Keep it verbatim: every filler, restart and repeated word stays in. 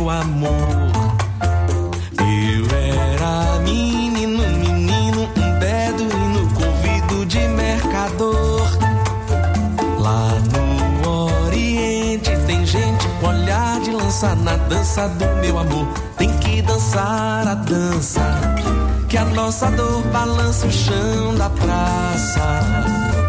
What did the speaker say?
meu amor. Eu era menino, menino, um beduíno convido de mercador. Lá no Oriente tem gente com olhar de lança na dança do meu amor. Tem que dançar a dança, que a nossa dor balança o chão da praça.